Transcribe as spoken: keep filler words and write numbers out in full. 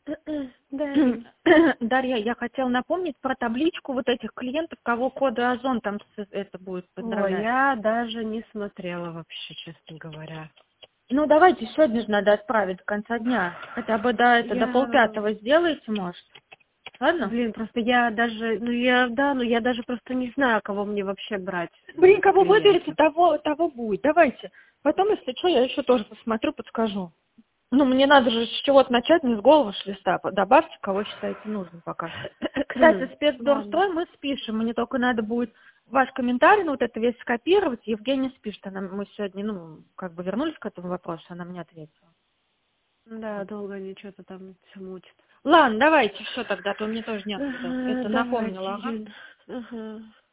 Да. Дарья, я хотела напомнить про табличку вот этих клиентов, кого коды Озон там с- это будет Ой, поздравлять. я даже не смотрела вообще, честно говоря. Ну, давайте сегодня же надо отправить до конца дня. Хотя бы до, это, до Я, полпятого сделайте, может. Ладно? блин, просто я даже, ну я, да, ну я даже просто не знаю, кого мне вообще брать Блин, в кого выберете, клиенты. того, того будет. Давайте. Потом, если что, я еще тоже посмотрю, подскажу. Ну, мне надо же с чего-то начать, не с головы с листа. Добавьте, кого считаете нужным пока что. Кстати, Ладно. спецдорстрой мы спишем. Мне только надо будет ваш комментарий, ну, вот это весь скопировать. Евгения спишет. Она, мы сегодня, ну, как бы вернулись к этому вопросу, она мне ответила. Да, Вот. долго они что-то там все мутят. Ладно, давайте, все тогда, а то мне тоже некогда. Ага, Это давайте, напомнила, ага. Юль. Ага.